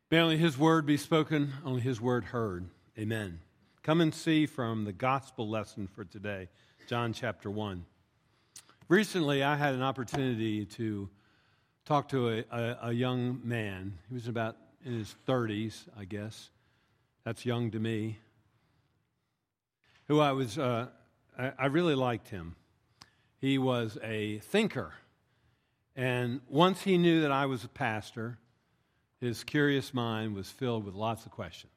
May only His word be spoken, only His word heard. Amen. Come and see from the gospel lesson for today, John chapter 1. Recently, I had an opportunity to talk to a young man. He was about in his 30s, I guess. That's young to me. Who I really liked him. He was a thinker. And once he knew that I was a pastor, his curious mind was filled with lots of questions.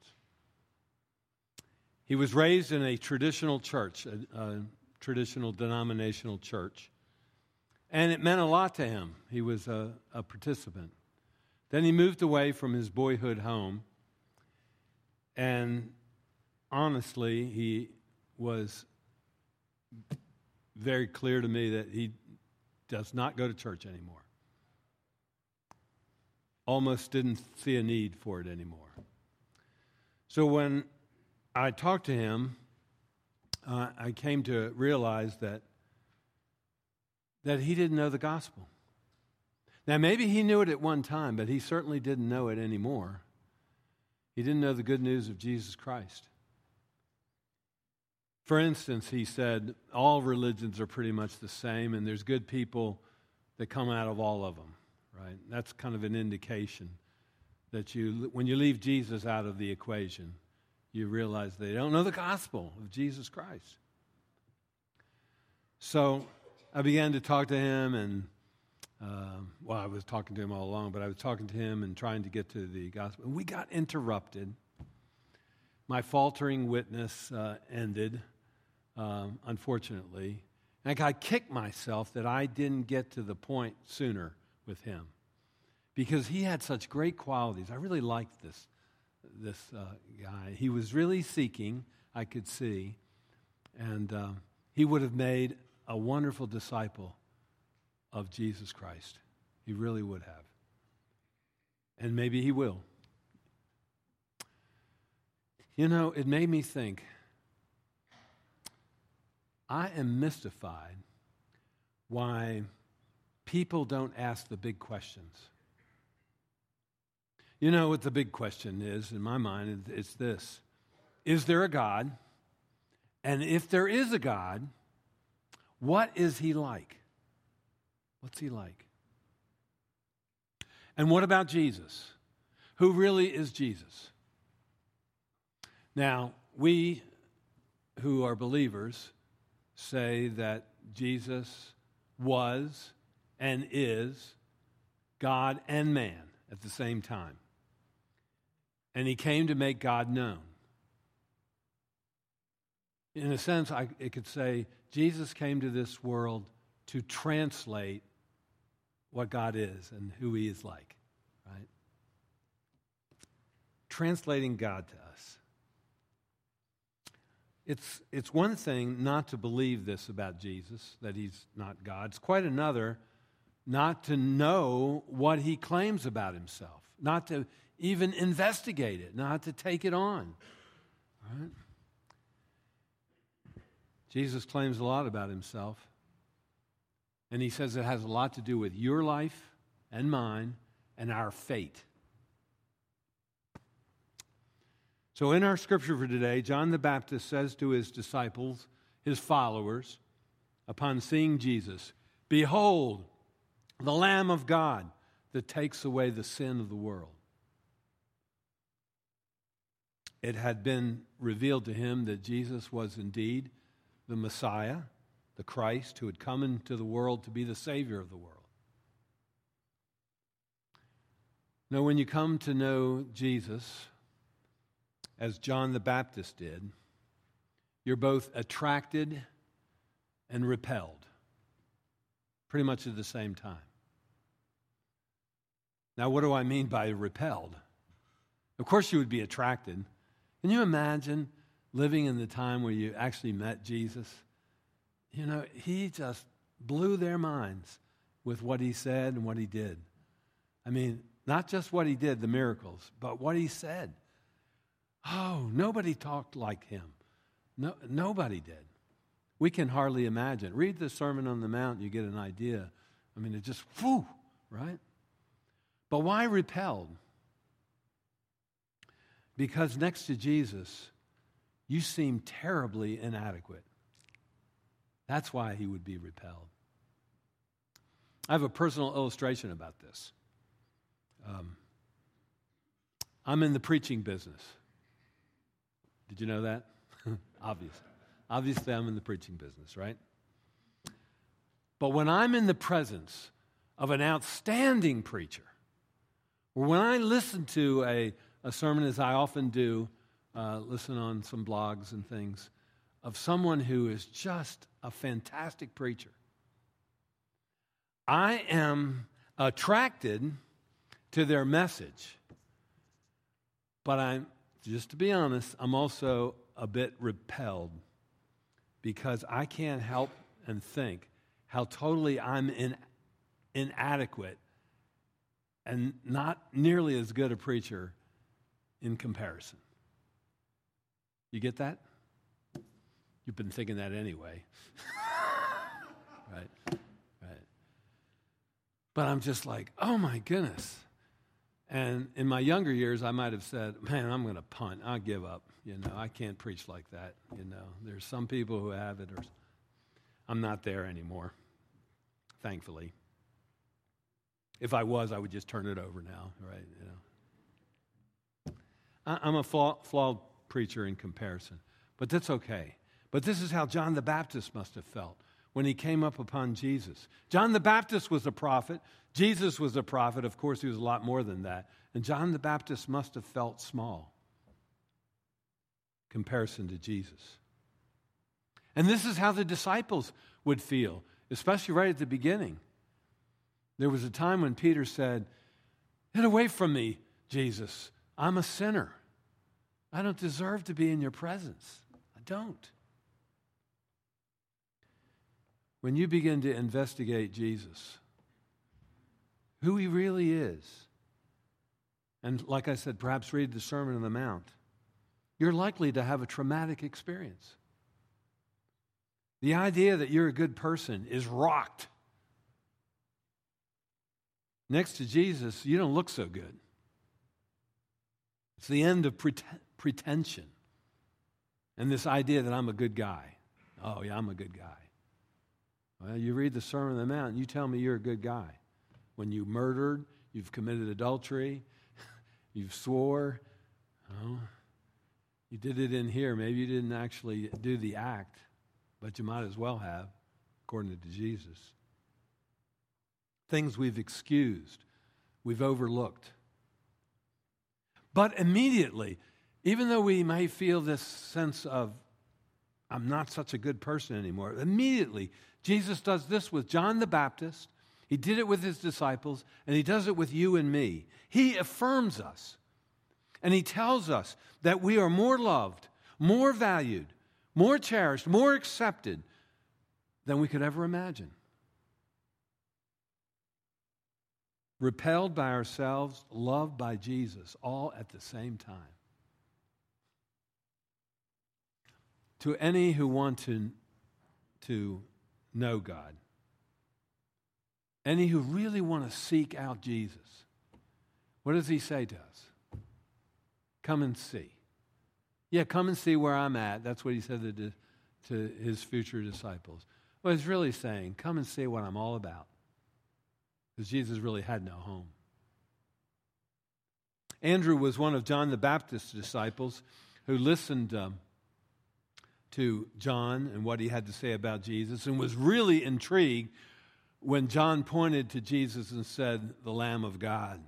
He was raised in a traditional church, a traditional denominational church, and it meant a lot to him. He was a participant. Then he moved away from his boyhood home, and honestly, he was very clear to me that he does not go to church anymore. Almost didn't see a need for it anymore. So when I talked to him, I came to realize that he didn't know the gospel. Now, maybe he knew it at one time, but he certainly didn't know it anymore. He didn't know the good news of Jesus Christ. For instance, he said, all religions are pretty much the same, and there's good people that come out of all of them. Right? That's kind of an indication that when you leave Jesus out of the equation, you realize they don't know the gospel of Jesus Christ. So I began to talk to him, and I was talking to him all along, but I was talking to him and trying to get to the gospel. And we got interrupted. My faltering witness ended, unfortunately. And I kicked myself that I didn't get to the point sooner with him, because he had such great qualities. I really liked this guy. He was really seeking, I could see, and he would have made a wonderful disciple of Jesus Christ. He really would have. And maybe he will. You know, it made me think, I am mystified why people don't ask the big questions. You know what the big question is, in my mind, it's this. Is there a God? And if there is a God, what is He like? What's He like? And what about Jesus? Who really is Jesus? Now, we who are believers say that Jesus was and is God and man at the same time. And He came to make God known. In a sense, it could say Jesus came to this world to translate what God is and who He is like, right? Translating God to us. It's one thing not to believe this about Jesus, that He's not God. It's quite another not to know what He claims about Himself, not to even investigate it, not to take it on. Right? Jesus claims a lot about Himself, and He says it has a lot to do with your life and mine and our fate. So in our scripture for today, John the Baptist says to his disciples, his followers, upon seeing Jesus, "Behold, the Lamb of God that takes away the sin of the world." It had been revealed to him that Jesus was indeed the Messiah, the Christ, who had come into the world to be the Savior of the world. Now, when you come to know Jesus, as John the Baptist did, you're both attracted and repelled, pretty much at the same time. Now, what do I mean by repelled? Of course you would be attracted. Can you imagine living in the time where you actually met Jesus? You know, He just blew their minds with what He said and what He did. I mean, not just what He did, the miracles, but what He said. Oh, nobody talked like Him. No, nobody did. We can hardly imagine. Read the Sermon on the Mount, you get an idea. I mean, it just, right? But why repelled? because next to Jesus, you seem terribly inadequate. That's why he would be repelled. I have a personal illustration about this. I'm in the preaching business. Did you know that? Obviously, I'm in the preaching business, right? But when I'm in the presence of an outstanding preacher, or when I listen to a sermon, as I often do, listen on some blogs and things, of someone who is just a fantastic preacher, I am attracted to their message. But just to be honest, I'm also a bit repelled because I can't help and think how totally I'm inadequate and not nearly as good a preacher in comparison. You get that? You've been thinking that anyway. Right. But I'm just like, oh my goodness. And in my younger years, I might have said, man, I'm going to punt. I'll give up. I can't preach like that. There's some people who have it. I'm not there anymore, thankfully. If I was, I would just turn it over now, right? I'm a flawed preacher in comparison, but that's okay. But this is how John the Baptist must have felt when he came up upon Jesus. John the Baptist was a prophet. Jesus was a prophet. Of course, he was a lot more than that. And John the Baptist must have felt small in comparison to Jesus. And this is how the disciples would feel, especially right at the beginning. There was a time when Peter said, "Get away from me, Jesus. I'm a sinner. I don't deserve to be in your presence. I don't." When you begin to investigate Jesus, who he really is, and like I said, perhaps read the Sermon on the Mount, you're likely to have a traumatic experience. The idea that you're a good person is rocked. Next to Jesus, you don't look so good. It's the end of pretension and this idea that I'm a good guy. Oh, yeah, I'm a good guy. Well, you read the Sermon on the Mount and you tell me you're a good guy. When you murdered, you've committed adultery, you've swore. Oh, you did it in here. Maybe you didn't actually do the act, but you might as well have, according to Jesus. Things we've excused, we've overlooked. But immediately, even though we may feel this sense of, I'm not such a good person anymore, immediately, Jesus does this with John the Baptist. He did it with his disciples, and he does it with you and me. He affirms us, and he tells us that we are more loved, more valued, more cherished, more accepted than we could ever imagine. Repelled by ourselves, loved by Jesus, all at the same time. To any who want to know God, any who really want to seek out Jesus, what does he say to us? Come and see. Yeah, come and see where I'm at. That's what he said to his future disciples. Well, he's really saying, come and see what I'm all about. Because Jesus really had no home. Andrew was one of John the Baptist's disciples who listened to John and what he had to say about Jesus and was really intrigued when John pointed to Jesus and said, "The Lamb of God."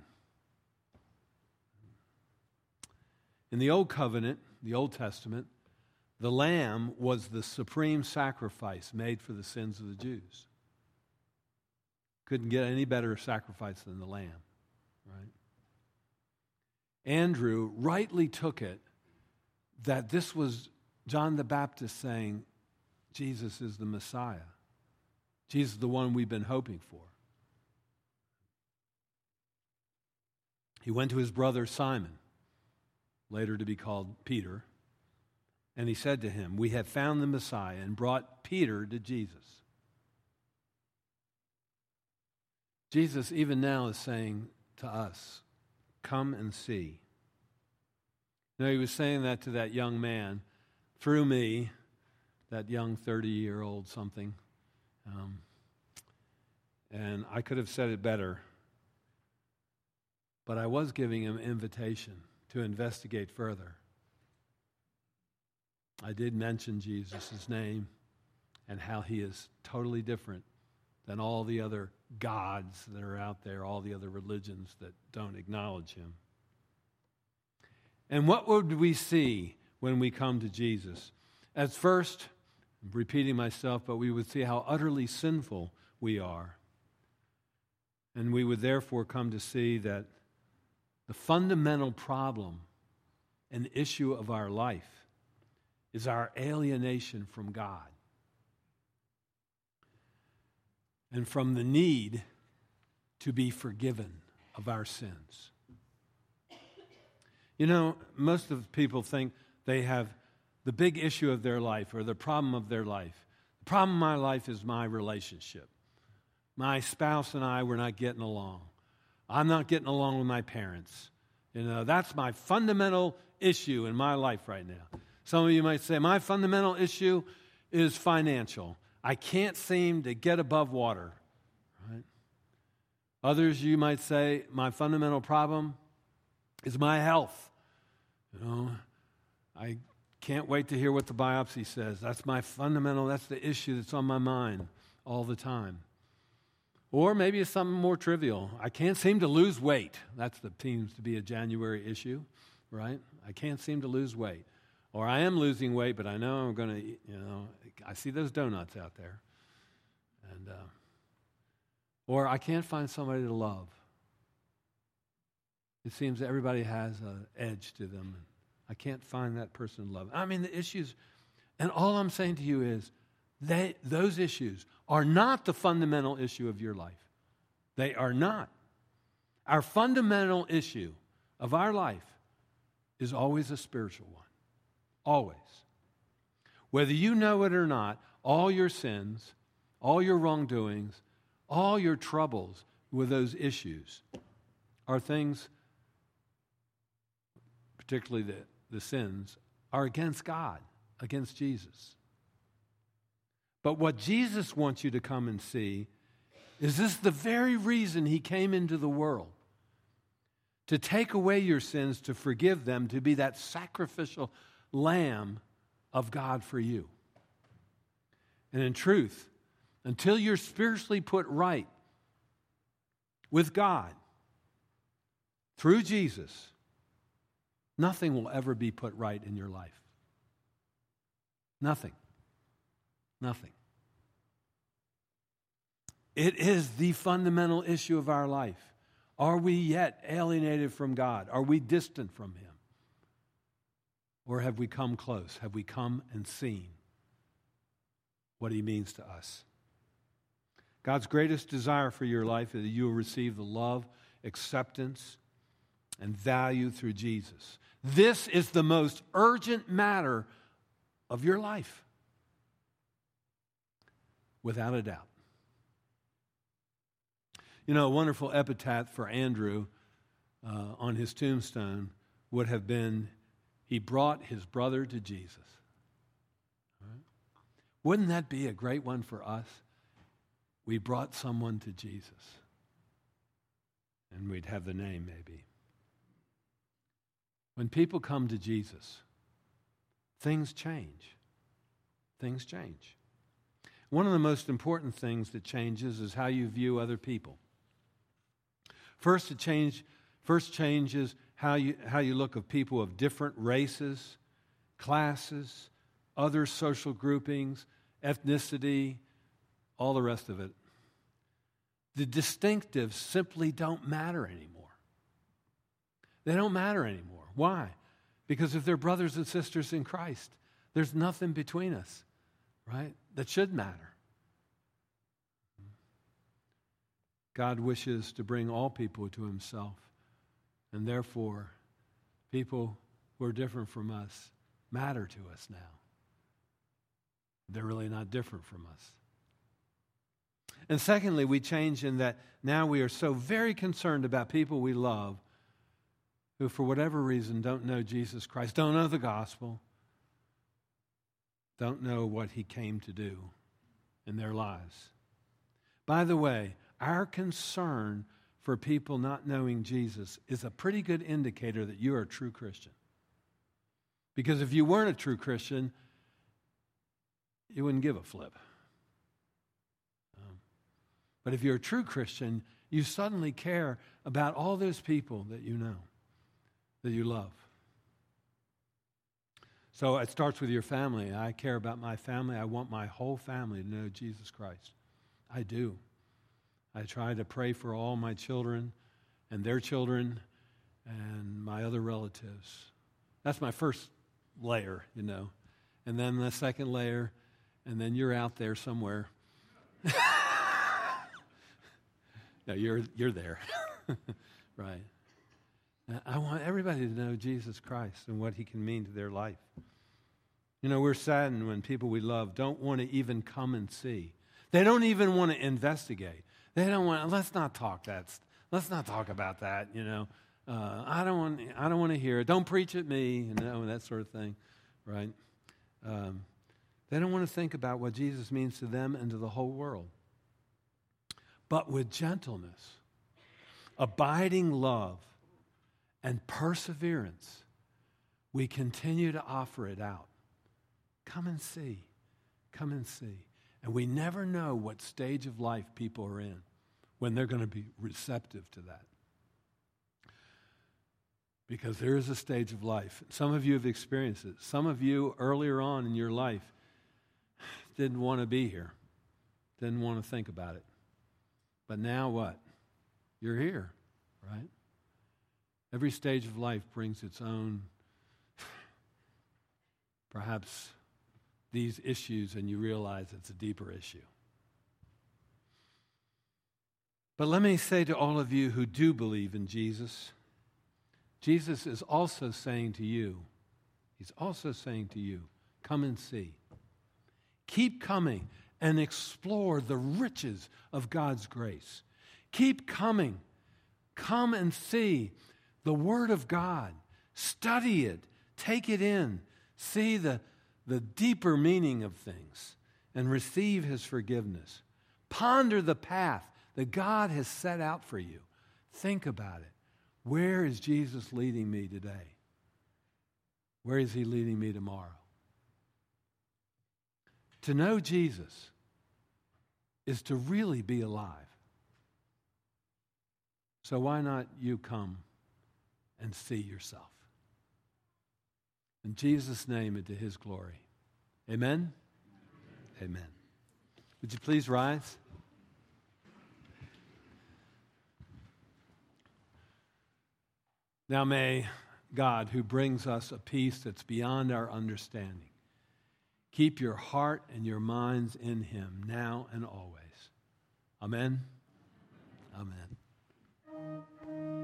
In the Old Covenant, the Old Testament, the Lamb was the supreme sacrifice made for the sins of the Jews. Couldn't get any better sacrifice than the Lamb, right? Andrew rightly took it that this was John the Baptist saying, Jesus is the Messiah. Jesus is the one we've been hoping for. He went to his brother Simon, later to be called Peter, and he said to him, "We have found the Messiah," and brought Peter to Jesus. Jesus even now is saying to us, come and see. He was saying that to that young man through me, that young 30-year-old something. And I could have said it better, but I was giving him invitation to investigate further. I did mention Jesus' name and how he is totally different than all the other gods that are out there, all the other religions that don't acknowledge him. And what would we see when we come to Jesus? At first, I'm repeating myself, but we would see how utterly sinful we are. And we would therefore come to see that the fundamental problem and issue of our life is our alienation from God and from the need to be forgiven of our sins. Most of the people think they have the big issue of their life or the problem of their life. The problem of my life is my relationship. My spouse and I, we're not getting along. I'm not getting along with my parents. That's my fundamental issue in my life right now. Some of you might say, my fundamental issue is financial. I can't seem to get above water. Right? Others, you might say, my fundamental problem is my health. I can't wait to hear what the biopsy says. That's the issue that's on my mind all the time. Or maybe it's something more trivial. I can't seem to lose weight. That seems to be a January issue, right? I can't seem to lose weight. Or I am losing weight, but I know I'm going to, I see those donuts out there. And or I can't find somebody to love. It seems that everybody has an edge to them. I can't find that person to love. The issues, and all I'm saying to you is, those issues are not the fundamental issue of your life. They are not. Our fundamental issue of our life is always a spiritual one. Always. Whether you know it or not, all your sins, all your wrongdoings, all your troubles with those issues are things, particularly the sins, are against God, against Jesus. But what Jesus wants you to come and see is this the very reason he came into the world. To take away your sins, to forgive them, to be that sacrificial lamb of God for you. And in truth, until you're spiritually put right with God through Jesus, nothing will ever be put right in your life. Nothing. Nothing. It is the fundamental issue of our life. Are we yet alienated from God? Are we distant from him? Or have we come close? Have we come and seen what he means to us? God's greatest desire for your life is that you will receive the love, acceptance, and value through Jesus. This is the most urgent matter of your life. Without a doubt. A wonderful epitaph for Andrew on his tombstone would have been, he brought his brother to Jesus. Right? Wouldn't that be a great one for us? We brought someone to Jesus. And we'd have the name maybe. When people come to Jesus, things change. Things change. One of the most important things that changes is how you view other people. First changes how you look at people of different races, classes, other social groupings, ethnicity, all the rest of it. The distinctives simply don't matter anymore. They don't matter anymore. Why? Because if they're brothers and sisters in Christ, there's nothing between us, right, that should matter. God wishes to bring all people to himself, and therefore, people who are different from us matter to us now. They're really not different from us. And secondly, we change in that now we are so very concerned about people we love who, for whatever reason, don't know Jesus Christ, don't know the gospel, don't know what he came to do in their lives. By the way, our concern for people not knowing Jesus is a pretty good indicator that you are a true Christian. Because if you weren't a true Christian, you wouldn't give a flip. But if you're a true Christian, you suddenly care about all those people that you know, that you love. So it starts with your family. I care about my family. I want my whole family to know Jesus Christ. I do. I try to pray for all my children and their children and my other relatives. That's my first layer, you know. And then the second layer, and then you're out there somewhere. No, you're there. Right. I want everybody to know Jesus Christ and what he can mean to their life. You know, we're saddened when people we love don't want to even come and see. They don't even want to investigate. They don't want. Let's not talk about that. You know, I don't want to hear it. Don't preach at me. You know, that sort of thing, right? They don't want to think about what Jesus means to them and to the whole world. But with gentleness, abiding love, and perseverance, we continue to offer it out. Come and see. Come and see. And we never know what stage of life people are in when they're going to be receptive to that. Because there is a stage of life. Some of you have experienced it. Some of you earlier on in your life didn't want to be here, didn't want to think about it. But now what? You're here, right? Every stage of life brings its own, perhaps, these issues, and you realize it's a deeper issue. But let me say to all of you who do believe in Jesus, Jesus is also saying to you, he's also saying to you, come and see. Keep coming and explore the riches of God's grace. Keep coming. Come and see the Word of God. Study it. Take it in. See the deeper meaning of things and receive his forgiveness. Ponder the path that God has set out for you. Think about it. Where is Jesus leading me today? Where is he leading me tomorrow? To know Jesus is to really be alive. So why not you come and see yourself? In Jesus' name and to his glory. Amen? Amen. Would you please rise? Now may God, who brings us a peace that's beyond our understanding, keep your heart and your minds in him now and always. Amen? Amen.